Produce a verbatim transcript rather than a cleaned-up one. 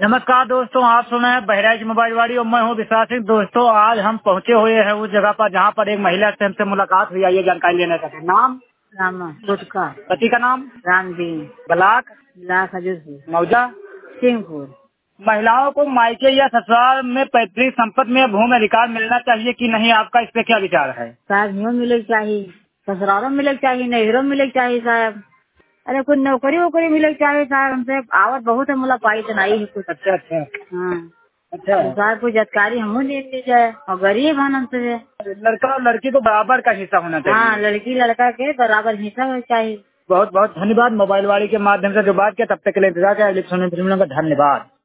नमस्कार दोस्तों, आप सुन रहे हैं बहराइच मोबाइल वाड़ी और मैं हूँ विश्वास सिंह। दोस्तों, आज हम पहुँचे हुए हैं उस जगह पर जहाँ पर एक महिला से हमसे मुलाकात हुई। आइए जानकारी लेना चाहते हैं। नाम? रामा गुटका पति का नाम? रामदीन ब्लाक? लाख हजूरपुर मौजा? सिंहपुर। महिलाओं को मायके या ससुराल में पैतृक संपत्ति में भूमि अधिकार मिलना चाहिए कि नहीं, आपका इस पे क्या विचार है? साहब यूँ मिले चाहिए, ससुरालों में मिले चाहिए, नहरों में मिले चाहिए साहब। अरे कुछ नौकरी वोकरी मिले चाहिए साहब। हमसे आवत बहुत है, मुला पाई तो नहीं है कुछ। अच्छा अच्छा हाँ अच्छा। तो साहब कुछ जानकारी हमको दे दी जाए। और गरीब है हमसे। लड़का और लड़की को बराबर का हिस्सा होना चाहिए। हाँ, लड़की लड़का के बराबर हिस्सा होना चाहिए। बहुत बहुत धन्यवाद। मोबाइल वाड़ी के माध्यम से जो बात किया, तब तक के लिए इंतजार किया। धन्यवाद।